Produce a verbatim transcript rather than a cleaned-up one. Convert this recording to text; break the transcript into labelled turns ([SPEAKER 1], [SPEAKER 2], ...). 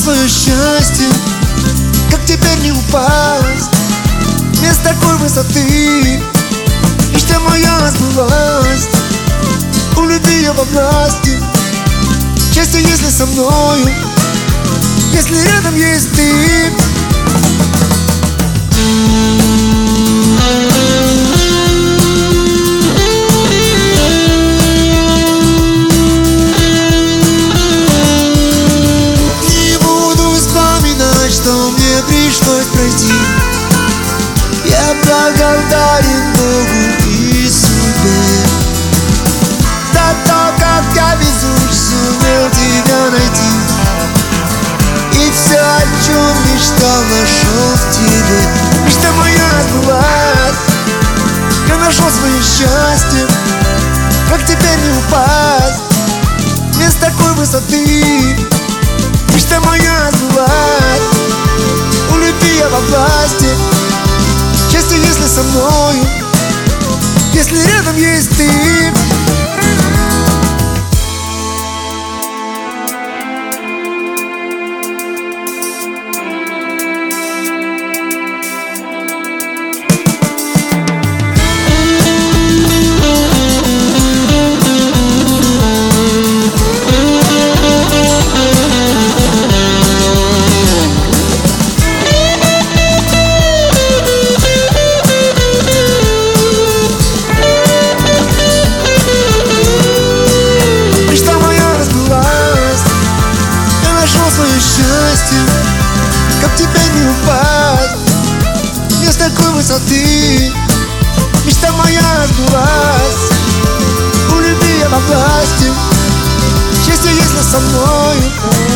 [SPEAKER 1] свое счастье, как теперь не упасть? Не с такой высоты мечта моя сбылась. У любви я во власти, счастье, если со мною, если рядом есть ты. Не буду вспоминать, что мне пришлось пройти. Я благодарен Богу и судьбе за то, как я везуч сумел тебя найти. И все, о чем мечтал, нашел в тебе. Мечта моя сбылась, я нашел свое счастье, как теперь не упасть? Не с такой высоты мечта моя сбылась. У любви я во власти, счастье, если со мною, если рядом есть ты. Счастье, как теперь не упасть? Не с такой высоты мечта моя сбылась. У любви я во власти, счастье, если со мною,